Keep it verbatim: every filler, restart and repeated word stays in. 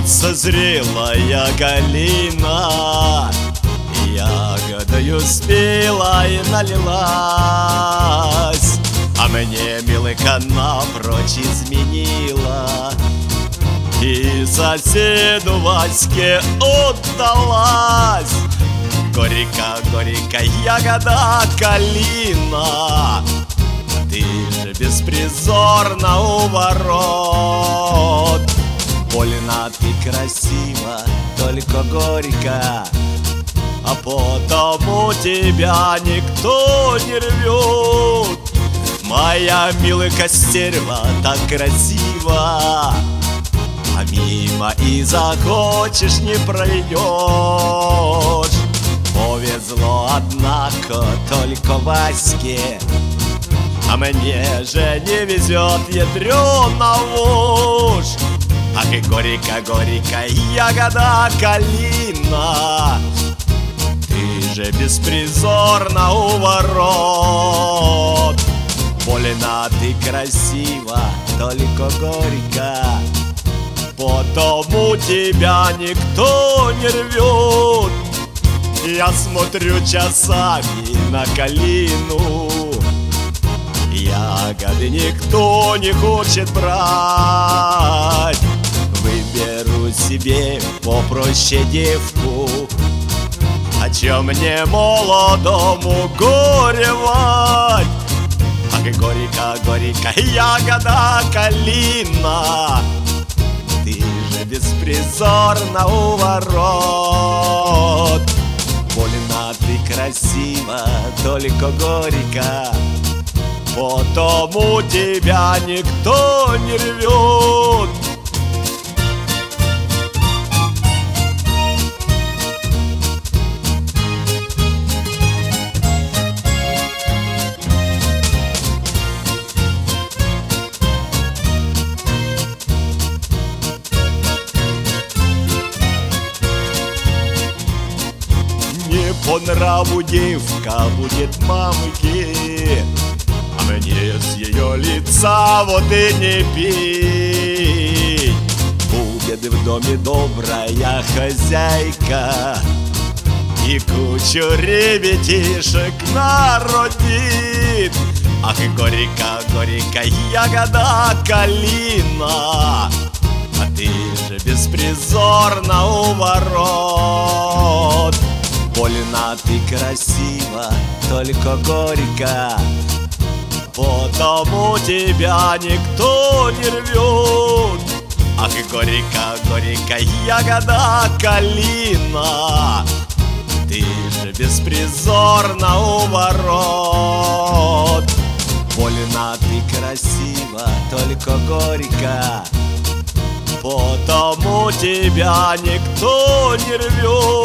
Созрелая калина ягодою спела и налилась, а мне милыка напрочь изменила и соседу Ваське отдалась. Горька, горька ягода калина, ты же беспризорна у ворот. Больно ты красива, только горько, а потому тебя никто не рвет. Моя милая стерва так красива, а мимо и захочешь не пройдешь. Повезло, однако, только Ваське, а мне же не везет, ядрёна вошь. Ах и горько, горько ягода калина, ты же беспризорна у ворот. Больно ты красива, только горько, потому тебя никто не рвет. Я смотрю часами на калину, ягоды никто не хочет брать. Выберу себе попроще девку, о чем мне молодому горевать. Ах и горько, горько ягода калина, ты же беспризорна у ворот. Больно ты красива, только горько, потому тебя никто не рвет. Не по нраву девка будет мамке, а мне с ее лица вот и не пей. Будет в доме добрая хозяйка и кучу ребятишек народит. Ах и горько, горько ягода калина, а ты же беспризорна у ворот. Больно ты красива, только горько, потому тебя никто не рвет. Ах и горько, горько ягода калина, ты же беспризорна у ворот. Больно ты красива, только горько, потому тебя никто не рвет.